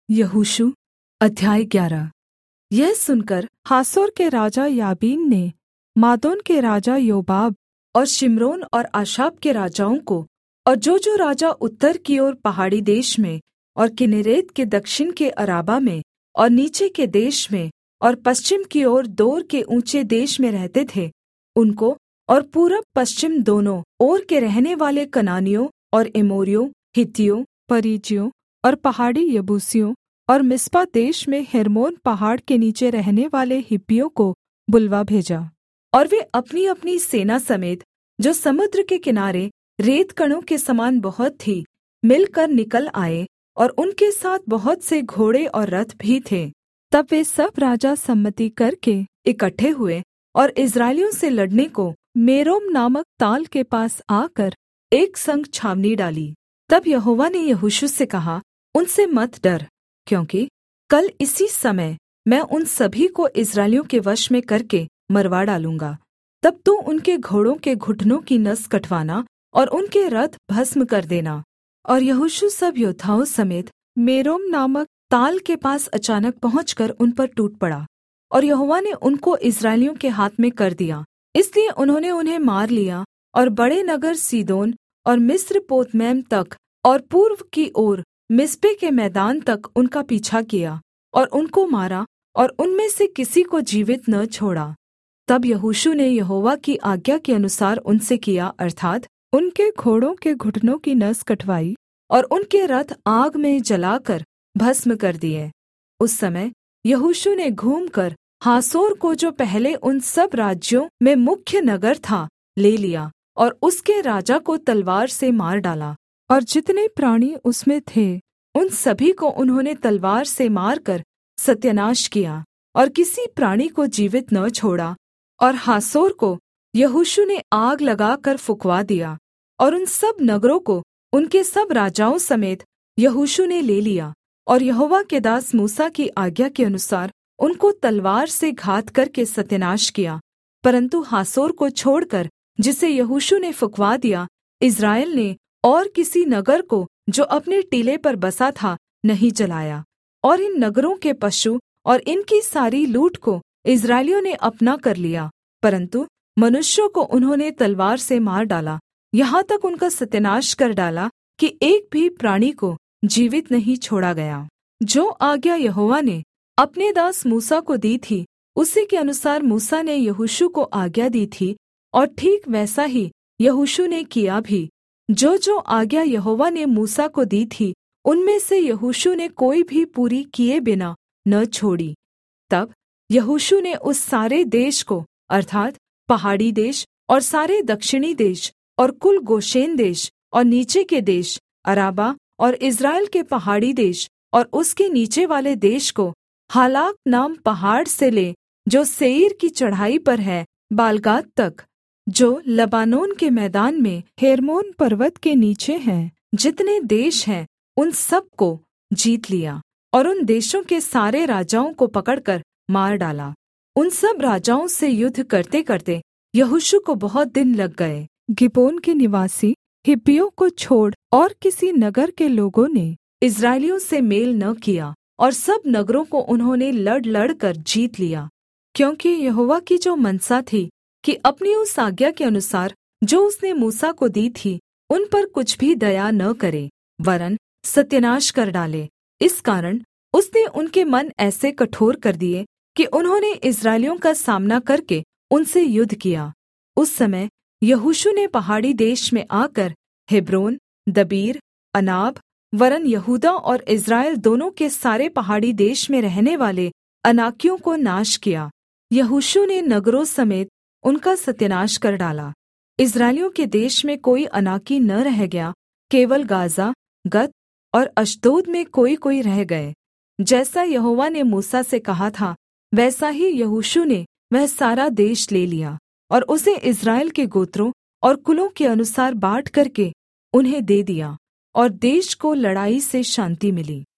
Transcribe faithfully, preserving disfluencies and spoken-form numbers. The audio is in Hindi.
यहोशू अध्याय ग्यारह। यह सुनकर हासोर के राजा याबीन ने मादोन के राजा योबाब और शिम्रोन और आशाप के राजाओं को और जो-जो राजा उत्तर की ओर पहाड़ी देश में और किन्नेरेत के दक्षिण के अराबा में और नीचे के देश में और पश्चिम की ओर दोर के ऊँचे देश में रहते थे, उनको और पूरब पश्चिम दोनों ओर के रहनेवाले कनानियों और एमोरियों, हित्तियों, परिज्जियों और पहाड़ी यबूसियों और मिस्पा देश में हेर्मोन पहाड़ के नीचे रहनेवाले हिब्बियों को बुलवा भेजा। और वे अपनी-अपनी सेना समेत, जो समुद्र के किनारे रेतकणों के समान बहुत थी, मिलकर निकल आए, और उनके साथ बहुत से घोड़े और रथ भी थे। तब वे सब राजा सम्मति करके इकट्ठे हुए और इस्राएलियों से लड़ने को मेरोम नामक ताल के पास आकर एक संग छावनी डाली। तब यहोवा ने यहोशू से कहा, उनसे मत डर, क्योंकि कल इसी समय मैं उन सभी को इस्राएलियों के वश में करके मरवा डालूँगा। तब तू उनके घोड़ों के घुटनों की नस कटवाना और उनके रथ भस्म कर देना। और यहोशू सब योद्धाओं समेत मेरोम नामक ताल के पास अचानक पहुँचकर उन पर टूट पड़ा, और यहोवा ने उनको इस्राएलियों के हाथ में कर दिया। इसलिए उन्होंने उन्हें मार लिया और बड़े नगर सीदोन और मिस्र पोतमैम तक और पूर्व की ओर मिस्पे के मैदान तक उनका पीछा किया और उनको मारा, और उनमें से किसी को जीवित न छोड़ा। तब यहोशू ने यहोवा की आज्ञा के अनुसार उनसे किया, अर्थात् उनके घोड़ों के घुटनों की नस कटवाई और उनके रथ आग में जलाकर भस्म कर दिए। उस समय यहोशू ने घूमकर हासोर को, जो पहले उन सब राज्यों में मुख्य नगर था, ले लिया और उसके राजा को तलवार से मार डाला, और जितने प्राणी उसमें थे उन सभी को उन्होंने तलवार से मारकर सत्यानाश किया, और किसी प्राणी को जीवित न छोड़ा। और हासोर को यहोशू ने आग लगाकर फुँकवा दिया, और उन सब नगरों को उनके सब राजाओं समेत यहोशू ने ले लिया, और यहोवा के दास मूसा की आज्ञा के अनुसार उनको तलवार से घात करके सत्यानाश किया। परन्तु हासोर को छोड़कर, जिसे यहोशू ने फुँकवा दिया, इस्राएल ने और किसी नगर को जो अपने टीले पर बसा था नहीं जलाया। और इन नगरों के पशु और इनकी सारी लूट को इस्राएलियों ने अपना कर लिया, परन्तु मनुष्यों को उन्होंने तलवार से मार डाला, यहाँ तक उनका सत्यानाश कर डाला कि एक भी प्राणी को जीवित नहीं छोड़ा गया। जो आज्ञा यहोवा ने अपने दास मूसा को दी थी, उसी के अनुसार मूसा ने यहोशू को आज्ञा दी थी, और ठीक वैसा ही यहोशू ने किया भी। जो जो आज्ञा यहोवा ने मूसा को दी थी, उनमें से यहोशू ने कोई भी पूरी किए बिना न छोड़ी। तब यहोशू ने उस सारे देश को, अर्थात् पहाड़ी देश और सारे दक्षिणी देश और कुल गोशेन देश और नीचे के देश, अराबा और इस्राएल के पहाड़ी देश और उसके नीचे वाले देश को, हालाक नाम पहाड़ से ले जो सेईर की चढ़ाई पर है, बालगाद तक, जो लबानोन के मैदान में हेर्मोन पर्वत के नीचे हैं, जितने देश हैं उन सब को जीत लिया, और उन देशों के सारे राजाओं को पकड़कर मार डाला। उन सब राजाओं से युद्ध करते करते यहोशू को बहुत दिन लग गए। गिबोन के निवासी हिब्बियों को छोड़ और किसी नगर के लोगों ने इस्राएलियों से मेल न किया, और सब नगरों को उन्होंने लड़ लड़ कर जीत लिया, क्योंकि यहोवा की जो मनसा थी कि अपनी उस आज्ञा के अनुसार जो उसने मूसा को दी थी, उन पर कुछ भी दया न करे, वरन् सत्यानाश कर डाले। इस कारण उसने उनके मन ऐसे कठोर कर दिए कि उन्होंने इस्राएलियों का सामना करके उनसे युद्ध किया। उस समय यहोशू ने पहाड़ी देश में आकर हेब्रोन, दबीर, अनाब, वरन् यहूदा और इस्राएल दोनों के सारे पहाड़ी देश में रहने वाले अनाकियों को नाश किया। यहोशू ने नगरों समेत उनका सत्यानाश कर डाला। इस्राएलियों के देश में कोई अनाकी न रह गया, केवल गाज़ा, गत और अश्दोद में कोई कोई रह गए। जैसा यहोवा ने मूसा से कहा था, वैसा ही यहोशू ने वह सारा देश ले लिया, और उसे इस्राएल के गोत्रों और कुलों के अनुसार बाँट करके उन्हें दे दिया, और देश को लड़ाई से शान्ति मिली।